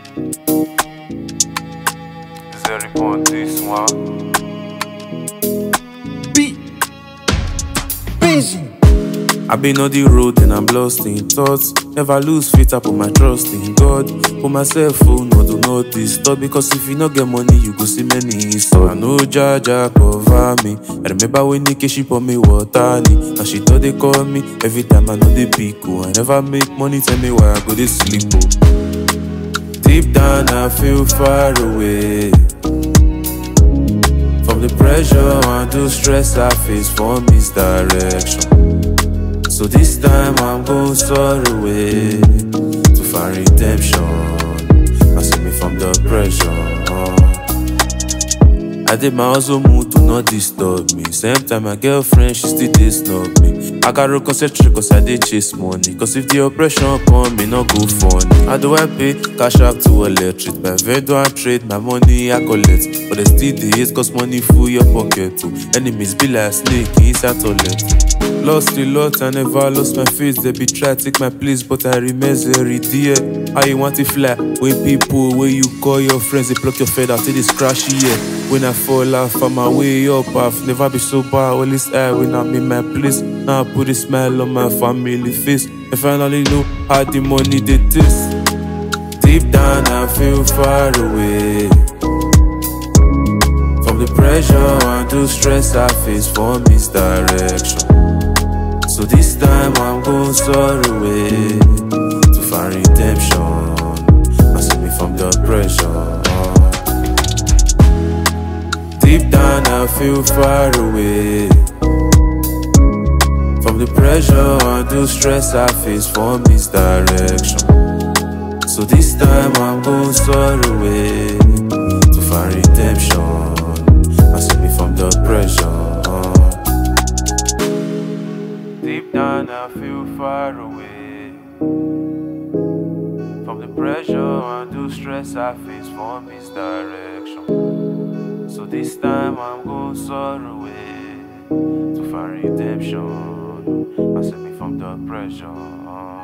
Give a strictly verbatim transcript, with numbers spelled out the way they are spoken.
Zeri on this one. B. Busy. I've been on the road and I'm lost in thoughts. Never lose faith, I put my trust in God. Put myself phone, no do not disturb. Because if you not get money, you go see many store. I know Jaja cover me. I remember when Nikki she pour me water. Now she thought they call me. Every time I know they pick. Oh, I never make money, tell me why I go to sleep. Oh. Deep down I feel far away from the pressure and the stress I face for misdirection. So this time I'm going far away to find redemption. I save me from the pressure. I did my hustle mood to not disturb me. Same time my girlfriend, she still disturb me. I gotta concentrate cause I did chase money. Cause if the oppression come, me not go funny. How do I pay? Cash out to electric. My vendor I trade, my money I collect. But they still the hate cause money full your pocket too. Enemies be like snake inside toilet. Lost a lot, I never lost my face. They be try to take my place, but I remain very dear. How you want to fly? When people, when you call your friends, they pluck your feather till it's crashy, yeah. When I fall off, I'm my way up. I've never been so bad, always high when I'm in my place. Now I put a smile on my family face. I finally know how the money they taste. Deep down, I feel far away from the pressure and the stress I face for misdirection. So this time I'm going far away to find redemption. I save me from the pressure. Deep down I feel far away from the pressure and the stress I face for misdirection. So this time I'm going far away to find redemption. I save me from the pressure. Deep down I feel far away from the pressure and the stress I face for misdirection. So this time I'm going far away to find redemption. I save me from the pressure.